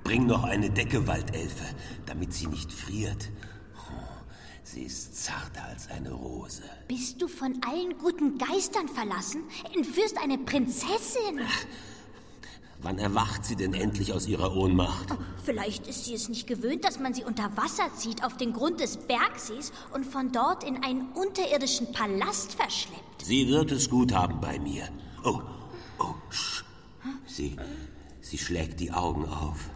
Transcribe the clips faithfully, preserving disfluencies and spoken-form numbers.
Bring noch eine Decke, Waldelfe, damit sie nicht friert. Sie ist zarter als eine Rose. Bist du von allen guten Geistern verlassen? Entführst eine Prinzessin? Ach, wann erwacht sie denn endlich aus ihrer Ohnmacht? Oh, vielleicht ist sie es nicht gewöhnt, dass man sie unter Wasser zieht auf den Grund des Bergsees und von dort in einen unterirdischen Palast verschleppt. Sie wird es gut haben bei mir. Oh, oh, sch. Sie, sie schlägt die Augen auf.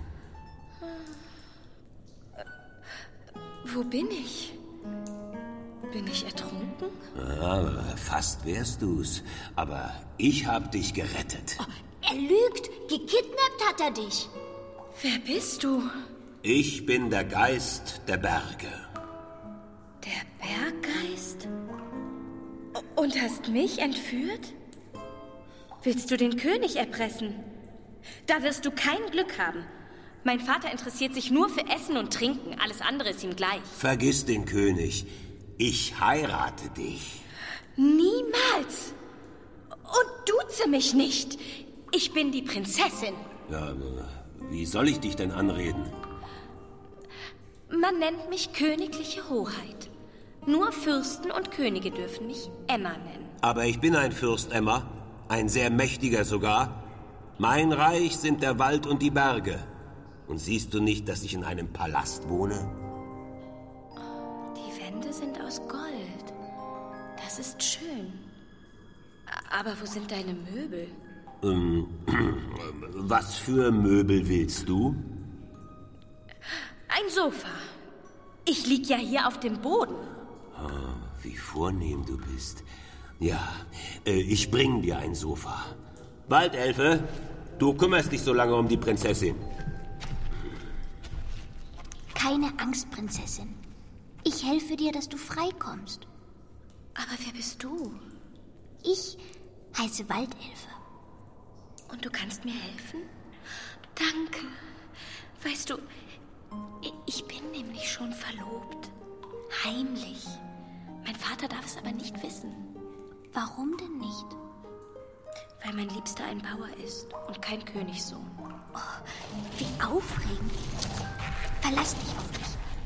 Wo bin ich? Bin ich ertrunken? Ja, fast wärst du's. Aber ich hab dich gerettet. Oh, er lügt. Gekidnappt hat er dich. Wer bist du? Ich bin der Geist der Berge. Der Berggeist? Und hast mich entführt? Willst du den König erpressen? Da wirst du kein Glück haben. Mein Vater interessiert sich nur für Essen und Trinken. Alles andere ist ihm gleich. Vergiss den König. Ich heirate dich. Niemals. Und duze mich nicht. Ich bin die Prinzessin. Ja, wie soll ich dich denn anreden? Man nennt mich königliche Hoheit. Nur Fürsten und Könige dürfen mich Emma nennen. Aber ich bin ein Fürst, Emma. Ein sehr mächtiger sogar. Mein Reich sind der Wald und die Berge. Und siehst du nicht, dass ich in einem Palast wohne? Die Wände sind aus Gold. Das ist schön. Aber wo sind deine Möbel? Ähm, was für Möbel willst du? Ein Sofa. Ich lieg ja hier auf dem Boden. Ah, wie vornehm du bist. Ja, äh, ich bring dir ein Sofa. Waldelfe, du kümmerst dich so lange um die Prinzessin. Keine Angst, Prinzessin. Ich helfe dir, dass du frei kommst. Aber wer bist du? Ich heiße Waldelfe. Und du kannst mir helfen? Danke. Weißt du, ich bin nämlich schon verlobt. Heimlich. Mein Vater darf es aber nicht wissen. Warum denn nicht? Weil mein Liebster ein Bauer ist und kein Königssohn. Oh, wie aufregend. Verlass dich auf